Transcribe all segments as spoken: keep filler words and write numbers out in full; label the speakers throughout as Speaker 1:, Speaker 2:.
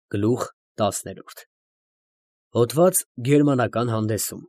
Speaker 1: Գլուխ տասներորդ Հոդված գերմանական հանդեսում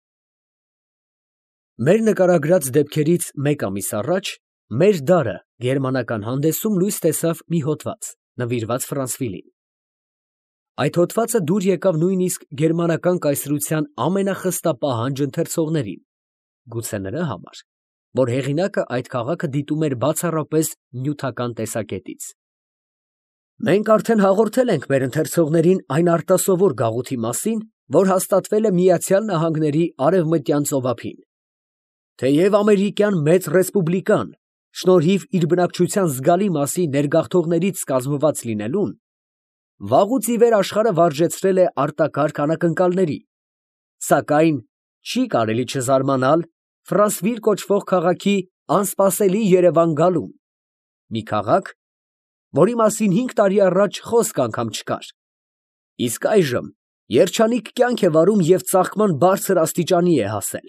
Speaker 1: Մեր նկարագրած դեպքերից մեկ ամիս առաջ մեր դարը գերմանական հանդեսում լույս տեսավ մի հոդված, նվիրված Ֆրանսվիլին։ Այդ հոդվածը դուր եկավ նույնիսկ գերմանական կայսրության ամենախստապահանջ ընթերցողներին, գուցե նրա համար, որ հեղինակը այդ քաղաքը դիտում էր բացառապես նյութական տեսակետից։ Մենք արդեն հաղորդել ենք մեր ընթերցողներին այն արտասովոր գաղութի մասին, որ հաստատվել է Միացյալ Նահանգների արևմտյան ծովափին։ Թեև ամերիկյան մեծ ռեսպուբլիկան, շնորհիվ իր բնակչության զգալի մասի ներգաղթողներից կազմված լինելուն, վաղուց ի վեր աշխարհը վարժեցրել է արտակարգ անակնկալների, սակայն չի կարելի չզարմանալ Ֆրանսվիլ կոչվող քաղաքի անսպասելի երևան գալուն, մի քաղաք, որի մասին հինգ տարի առաջ խոսք անգամ չկար, իսկ այժմ երջանիկ կյանք է վարում և ծաղկման բարձր աստիճանի է հասել։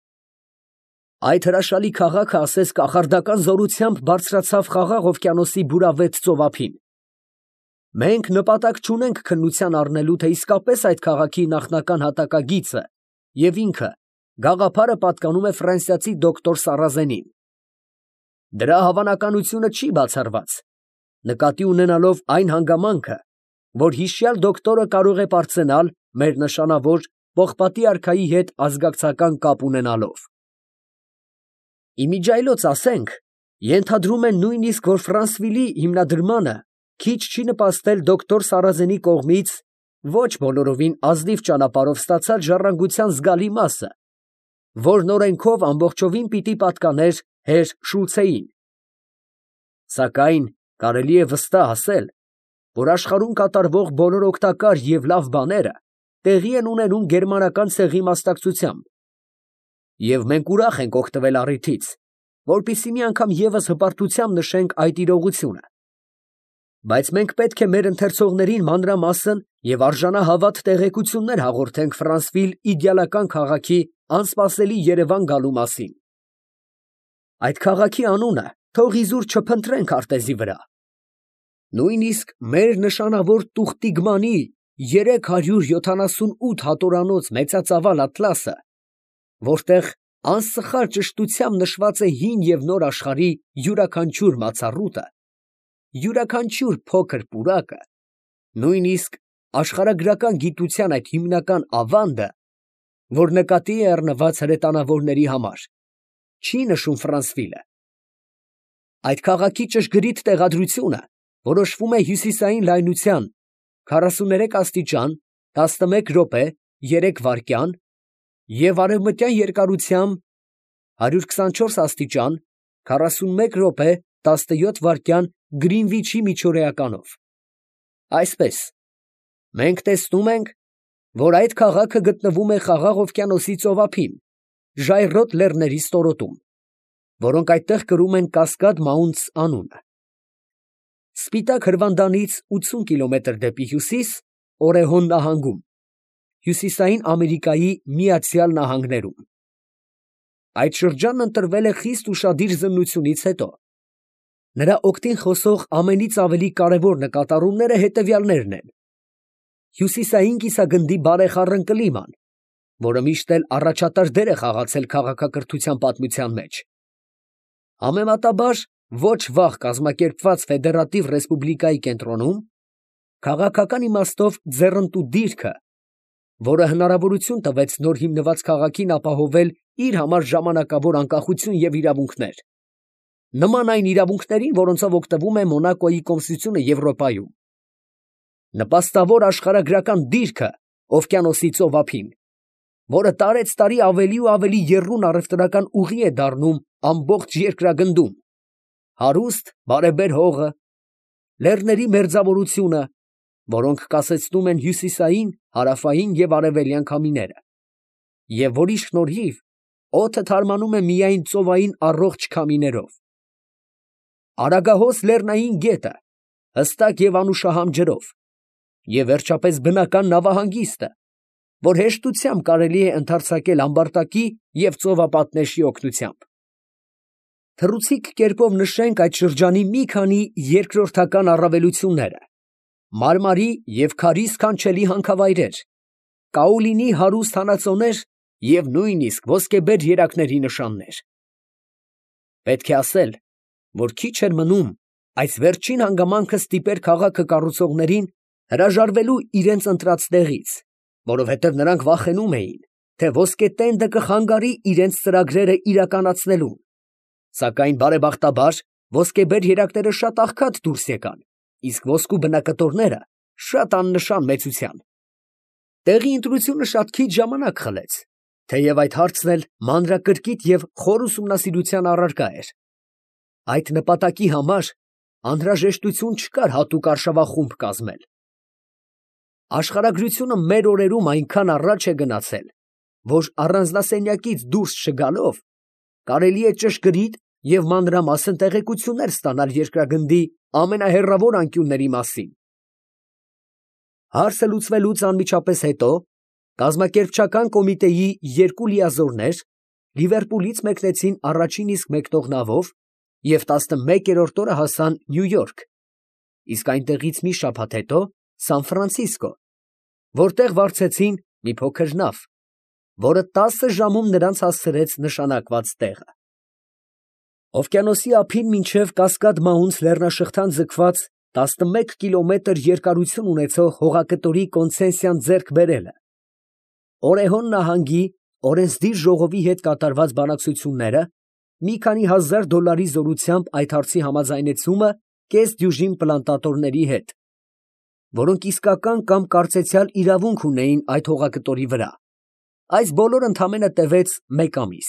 Speaker 1: Այդ հրաշալի քաղաքը ասես կախարդական զորությամբ բարձրացավ Խաղաղ օվկիանոսի բուրավետ ծովափին։ Մենք նպատակ չունենք քննության առնելու, թե իսկապես այդ քաղաքի նախնական հատակագիծը և ինքը գաղափարը պատկանում է ֆրանսիացի դոկտոր Սարազենին։ Դրա հավանականությունը չի բացառված, նկատի ունենալով այն հանգամանքը, որ հիշյալ դոկտորը կարող է պարծենալ մեր նշանավոր պողպատի արքայի հետ ազգակցական կապ ունենալով։ Իմիջիայլոց ասենք, ենթադրում են նույնիսկ, որ Ֆրանսվիլի հիմնադրմանը քիչ չի նպաստել դոկտոր Սարազենի կողմից ոչ բոլորովին ազնիվ ճանապարհով ստացած ժառանգության զգալի մասը, որն օրենքով ամբողջովին պիտի պատկաներ հեր Շուլցեին։ Սակայն կարելի է վստահ ասել, որ աշխարհում կատարվող բոլոր օգտակար և լավ բաները տեղի են ունենում գերմանական ցեղի մասնակցությամբ, և մենք ուրախ ենք օգտվել առիթից, որպեսզի մի անգամ ևս հպարտությամբ նշենք այդ իրողությունը։ Բայց մենք պետք է մեր ընթերցողներին մանրամասն և արժանահավատ տեղեկություններ հաղորդենք Ֆրանսվիլ իդեալական քաղաքի անսպասելի երևան գալու մասին։ Այդ քաղաքի անունը թող իզուր չփնտրենք քարտեզի վրա։ Նույնիսկ մեր նշանավոր Տուխտիգմանի երեք հարյուր յոթանասունութ հատորանոց մեծածավալ ատլասը, որտեղ անսխալ ճշտությամբ նշված է հին և նոր աշխարհի յուրաքանչյուր մացառուտը, յուրաքանչյուր փոքր պուրակը, նույնիսկ աշխարհագրական գիտության այդ հիմնական ավանդը, որ նկատի է առնված հրետանավորների համար, չի նշում Ֆրանսվիլը։ Այդ քաղաքի ճշգրիտ տեղադրությունը որոշվում է հյուսիսային լայնության քառասուներեք աստիճան տասնմեկ րոպե երեք վայրկյան և արևմտյան երկարությամբ հարյուր քսանչորս աստիճան քառասունմեկ րոպե տասնյոթ վայրկյան Գրինվիչի միջօրեականով։ Այսպես, մենք տեսնում ենք, որ այդ քաղաքը գտնվում է Խաղաղ օվկիանոսի ծովափին, ժայռոտ լեռների ստորոտում, որոնք այդտեղ կրում են Կասկադ Մաունտս անունը։ Սպիտակ հրվանդանից ութսուն կիլոմետր դեպի հյուսիս Օրեհոն նահանգում, Հյուսիսային Ամերիկայի Միացյալ Նահանգներում։ Այդ շրջանն ընտրվել է խիստ ուշադիր զննությունից հետո։ Նրա օգտին խոսող ամենից ավելի կարևոր նկատառումները հետևյալներն են. հյուսիսային կիսագնդի բարեխառն կլիման, որը միշտ էլ առաջատար դեր է խաղացել քաղաքակրթության պատմության մեջ, համեմատաբար ոչ վաղ կազմակերպված ֆեդերատիվ ռեսպուբլիկայի կենտրոնում քաղաքական իմաստով ձեռնտու դիրքը, որը հնարավորություն տվեց նոր հիմնված քաղաքին ապահովել իր համար ժամանակավոր անկախություն և իրավունքներ, նման այն իրավունքներին, որոնցով օգտվում է Մոնակոյի կոմսությունը Եվրոպայում, նպաստավոր աշխարհագրական դիրքը օվկիանոսի ծովափին, որը տարեցտարի ավելի ու ավելի եռուն առևտրական ուղի է դառնում ամբողջ երկրագնդում, հարուստ բարեբեր հողը, լեռների մերձավորությունը, որոնք կասեցնում են հյուսիսային, հարավային և արևելյան քամիները, և որի շնորհիվ օդը թարմանում է միայն ծովային առողջ քամիներով, Արագահոս լեռնային գետը, հստակ և անուշահամ ջրով, և վերջապես բնական նավահանգիստը, որ հեշտությամբ կարելի է ընդարձակել ամբարտակի և ծովապատնեշի օգնությամբ։ Թռուցիկ կերպով նշենք այդ շրջանի մի քանի երկրորդական առավելությունները, մարմարի և քարի սքանչելի հանքավայրեր, կաոլինի հարուստ հանածոներ և նույնիսկ ոսկեբեր երակների նշաններ։ Պետք է ասել, որ քիչ էր մնում այս վերջին հանգամանքը ստիպեր քաղաքը կառուցողներին հրաժարվելու իրենց ընտրած տեղից, որովհետև նրանք վախենում էին, թե ոսկե տենդը կխանգարի իրենց ծրագրերը իրականացնելուն, սակայն բարեբախտաբար ոսկեբեր երակները շատ աղքատ դուրս եկան, իսկ ոսկու բնակտորները շատ աննշան մեծության։ Տեղի ընտրությունը շատ քիչ ժամանակ խլեց, թեև այդ հարցն էլ մանրակրկիտ և խոր ուսումնասիրության առարկա էր։ Այդ նպատակի համար անհրաժեշտություն չկար հատուկ արշավախումբ կազմել։ Աշխարհագրությունը մեր օրերում այնքան առաջ է գնացել, որ առանձնասենյակից դուրս չգալով կարելի է ճշգրիտ և մանրամասն տեղեկություններ ստանալ երկրագնդի ամենահեռավոր անկյունների մասին։ Հարցը լուծվելուց անմիջապես հետո կազմակերպչական կոմիտեի երկու լիազորներ Լիվերպուլից մեկնեցին առաջին իսկ մեկնող նավով և տասնմեկերորդ օրը հասան Նյու Յորք, իսկ այնտեղից մի շաբաթ հետո Սան Ֆրանցիսկո, որտեղ վարձեցին մի փոքր նավ, որը տասը ժամում նրանց հասցրեց նշանակված տեղը։ Օվկիանոսի ափին մինչև Կասկադ֊Մաունց լեռնաշղթան ձգված տասնմեկ կիլոմետր երկարություն ունեցող հողակտորի կոնցեսիան ձեռք բերելը, Օրեհոն նահանգի օրենսդիր ժողովի հետ կատարված բանակցությունները, մի քանի հազար դոլարի զորությամբ այդ հարցի համաձայնեցումը կեսդյուժին պլանտատորների հետ, որոնք իսկական կամ կարծեցյալ իրավունք ունեին այդ հողակտորի վրա, այս բոլորը ընդամենը տևեց մեկ ամիս։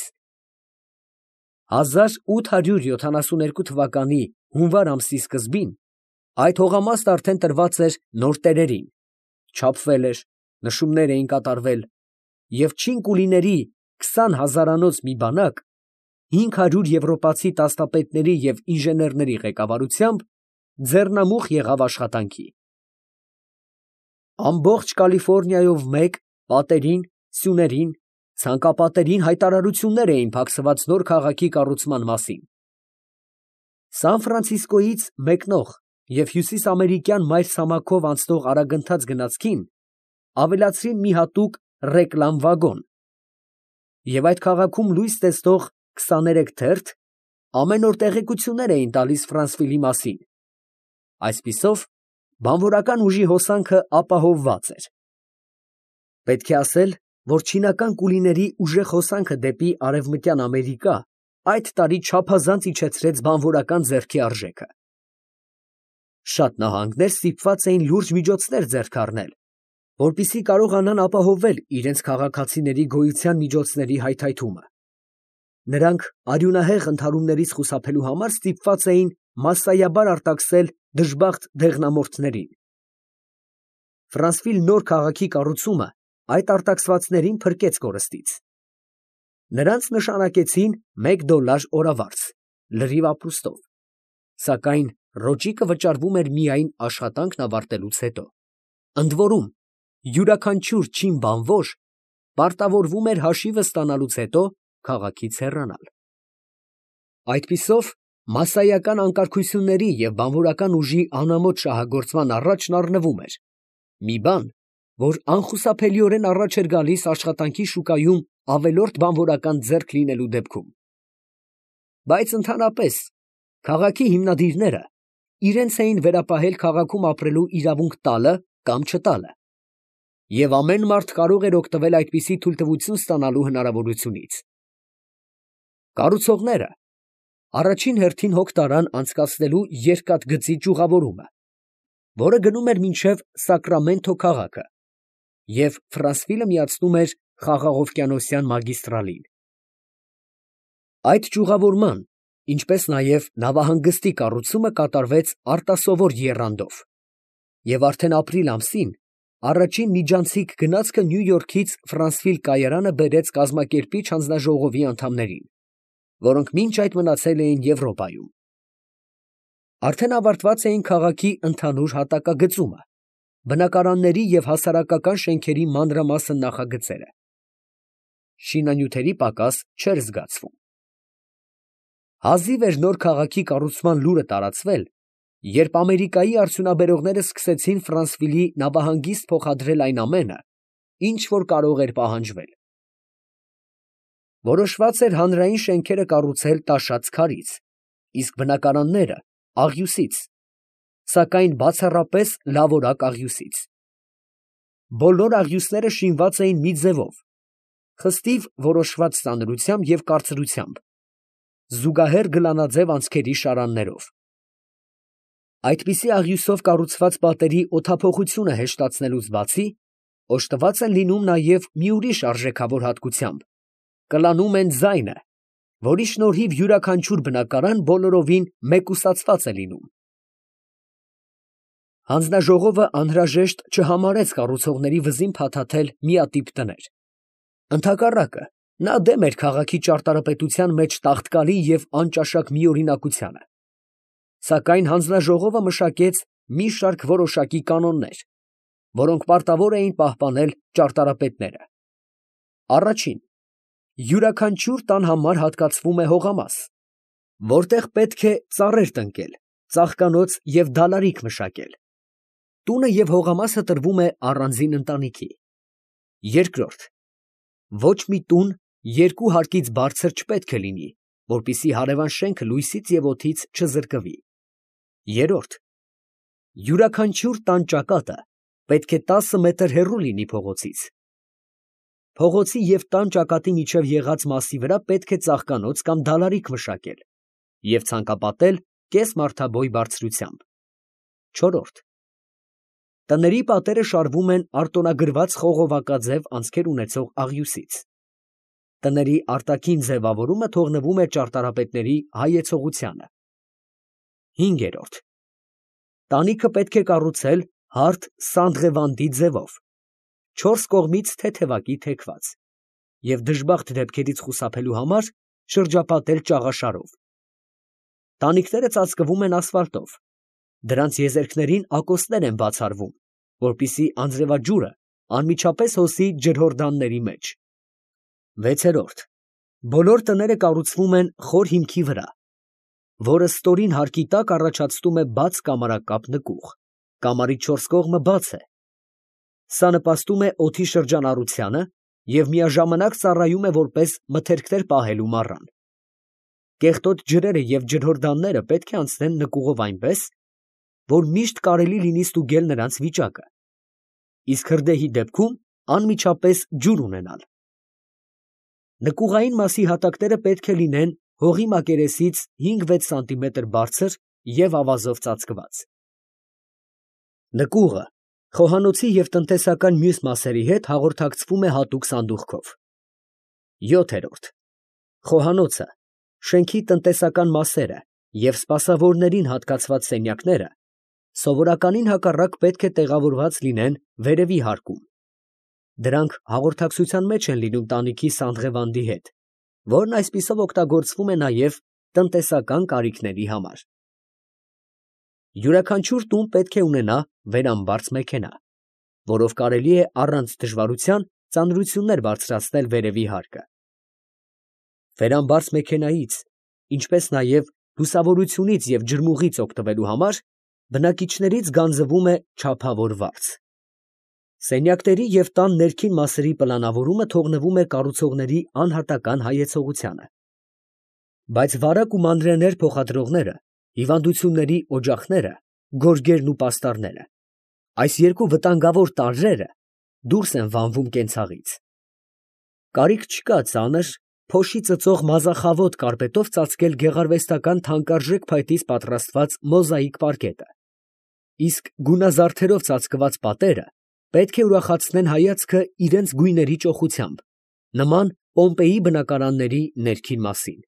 Speaker 1: հազար ութ հարյուր յոթանասունութ թվականի հունվար ամսի սկզբին այդ հողամաստ արդեն տրված էր նոր տերերին, չափվել էր, նշումներ էին կատարվել և չինկուլիների քսան հազարանոց մի բանակ հինգ հարյուր եվրոպացի տասնապետների և ինժեներների ղեկավարությամբ ձեռնամուխ եղավ աշխատանքի։ Ամբողջ Կալիֆոռնիայով մեկ պատերին, սյուներին, ցանկապատերին հայտարարություններ էին փակսված նոր քաղաքի կառուցման մասին։ Սան Ֆրանցիսկոյից մեկնող և հյուսիսամերիկյան մայրցամաքով անցնող արագընթաց գնացքին ավելացրին մի հատուկ ռեկլամ վագոն, և այդ քաղաքում լույս տեսնող քսաներեք թերթ ամեն օր տեղեկություններ էին տալիս Ֆրանսվիլի մասին։ Այսպիսով, բանվորական ուժի հոսանքը ապահովված էր։ Պետք է ասել, որ չինական կուլիների ուժեղ հոսանքը դեպի Արևմտյան Ամերիկա այդ տարի չափազանց իջեցրեց բանվորական ձեռքի արժեքը։ Շատ նահանգներ ստիպված էին լուրջ միջոցներ ձեռք առնել, որպեսզի կարողանան ապահովել իրենց քաղաքացիների գոյության միջոցների հայթայթումը։ Նրանք արյունահեղ ընդհարումներից խուսափելու համար ստիպված էին մասսայաբար արտաքսել դժբախտ դեղնամորթներին։ Ֆրանսվիլ նոր քաղաքի կառուցումը այդ արտաքսվածներին փրկեց կորստից։ Նրանց նշանակեցին մեկ դոլար օրավարձ, լրիվ ապրուստով, սակայն ռոճիկը վճարվում էր միայն աշխատանքն ավարտելուց հետո, ընդ որում յուրաքանչյուր չին բանվոր պարտավորվում էր հաշիվը ստանալուց հետո քաղաքից հեռանալ։ Այդպիսով մասսայական անկարգությունների և բանվորական ուժի անամոթ շահագործման առաջն առնվում էր մի բան, որ անխուսափելիորեն առաջ էր գալիս աշխատանքի շուկայում ավելորդ բանվորական ձեռք լինելու դեպքում։ Բայց ընդհանրապես քաղաքի հիմնադիրները իրենց էին վերապահել քաղաքում ապրելու իրավունք տալը կամ չտալը, և ամեն մարդ կարող էր օգտվել այդպիսի թույլտվություն ստանալու հնարավորությունից։ Կառուցողները առաջին հերթին հոգ տարան անցկացնելու երկաթգծի ճյուղավորումը, որը գնում էր մինչև Սակրամենթո քաղաքը և Ֆրանսվիլը միացնում էր խաղաղօվկիանոսյան մագիստրալին։ Այդ ճյուղավորման, ինչպես նաև նավահանգստի կառուցումը կատարվեց արտասովոր եռանդով, և արդեն ապրիլ ամսին առաջին միջանցիկ գնացքը Նյու Յորքից Ֆրանսվիլ կայարանը բերեց կազմակերպիչ հանձնաժողովի անդամներին, որոնք մինչ այդ մնացել էին Եվրոպայում։ Արդեն ավարտված էին քաղաքի ընդհանուր հատակագծումը, բնակարանների և հասարակական շենքերի մանրամասն նախագծերը։ Շինանյութերի պակաս չէր զգացվում։ Հազիվ էր նոր քաղաքի կառուցման լուրը տարածվել, Երբ Ամերիկայի արդյունաբերողները սկսեցին Ֆրանսվիլի նավահանգիստ փոխադրել այն ամենը, ինչ որ կարող էր պահանջվել, որոշված էր հանրային շենքերը կառուցել տաշած քարից, իսկ բնակարանները աղյուսից, սակայն բացառապես լավորակ աղյուսից։ Բոլոր աղյուսները շինված էին մի ձևով, խստիվ որոշված ծանրությամբ և կարծրությամբ, զուգահեռ գլանաձև անցքերի շարաններով։ Այդպիսի աղյուսով կառուցված պատերի օդափոխությունը հեշտացնելուց բացի, օժտված են լինում նաև մի ուրիշ արժեքավոր հատկությամբ, կլանում են ձայնը, որի շնորհիվ յուրաքանչյուր բնակարան բոլորովին մեկուսացված է լինում։ Հանձնաժողովը անհրաժեշտ չհամարեց կառուցողների վզին փաթաթել միատիպ տներ։ Ընդհակառակը, նա դեմ էր քաղաքի ճարտարապետության մեջ տաղտկալի և անճաշակ միօրինակությանը։ Սակայն հանձնաժողովը մշակեց մի շարք որոշակի կանոններ, որոնք պարտավոր էին պահպանել ճարտարապետները։ Առաջին, յուրաքանչյուր տան համար հատկացվում է հողամաս, որտեղ պետք է ծառեր տնկել, ծաղկանոց և դալարիք մշակել։ Տունը և հողամասը տրվում է առանձին ընտանիքի։ Երկրորդ, ոչ մի տուն երկու հարկից բարձր չպետք է լինի, որպեսզի հարևան շենքը լույսից և օդից չզրկվի։ Երրորդ, յուրաքանչյուր տան ճակատը պետք է տասը մետր հեռու լինի փողոցից։ Փողոցի և տան ճակատի միջև եղած մասի վրա պետք է ծաղկանոց կամ դալարիք մշակել և ցանկապատել կեսմարթաբոյ բարձրությամբ։ Չորրորդ, տների պատերը շարվում են արտոնագրված խողովակաձև անցքեր ունեցող աղյուսից։ Տների արտաքին ձևավորումը թողնվում է ճարտարապետների հայեցողությանը։ Հինգերորդ, տանիքը պետք է կառուցել հարթ սանդղևանդի ձևով, չորս կողմից թեթևակի թեքված և դժբախտ դեպքերից խուսափելու համար շրջապատել ճաղաշարով։ Տանիքները ծածկվում են ասֆալտով, դրանց եզերքներին ակոսներ են բացառվում, որպեսզի անձրևաջուրը անմիջապես հոսի ջրհորդանների մեջ։ Վեցերորդ, բոլոր տները կառուցվում են խոր հիմքի վրա, որը ստորին հարկի տակ առաջացնում է բաց կամարակապ նկուղ, կամարի չորս կողմը բաց է։ Սա նպաստում է օդի շրջանառությանը և միաժամանակ ծառայում է որպես մթերքներ պահելու մառան։ Կեղտոտ ջրերը և ջրհորդանները պետք է անցնեն նկուղով այնպես, որ միշտ կարելի լինի ստուգել նրանց վիճակը, իսկ հրդեհի դեպքում անմիջապես ջուր ունենալ։ Նկուղային մասի հատակները պետք է լինեն հողի մակերեսից հինգ֊վեց սանտիմետր բարձր և ավազով ծածկված։ Նկուղը խոհանոցի և տնտեսական մյուս մասերի հետ հաղորդակցվում է հատուկ սանդուղքով։ Յոթերորդ, խոհանոցը, շենքի տնտեսական մասերը և սպասավորներին հատկացված սենյակները սովորականին հակառակ պետք է տեղավորված լինեն վերևի հարկում։ Դրանք հաղորդակցության մեջ են լինում տանիքի սանդղևանդի հետ, որն այսպիսով օգտագործվում է նաև տնտեսական կարիքների համար։ Յուրաքանչյուր տուն պետք է ունենա վերամբարձ մեքենա, որով կարելի է առանց դժվարության ծանրություններ բարձրացնել վերևի հարկը։ Վերամբարձ մեքենայից, ինչպես նաև լուսավորությունից և ջրմուղից օգտվելու համար բնակիչներից գանձվում է չափավոր վարձ։ Սենյակների և տան ներքին մասերի պլանավորումը թողնվում է կառուցողների անհատական հայեցողությանը։ Բայց վարակ ու մանրէներ փոխադրողները, հիվանդությունների օջախները, գորգերն ու պաստառները, այս երկու վտանգավոր տարրերը դուրս են վանվում կենցաղից։ Կարիք չկա ծանր, փոշի ծծող մազախավոտ կարկետով ծածկել գեղարվեստական թանկարժեք փայտից պատրաստված մոզաիկ պարկետը, իսկ գունազարդերով ծածկված պատերը պետք է ուրախացնեն հայացքը իրենց գույների ճոխությամբ, նման Պոմպեյի բնակարանների ներքին մասին։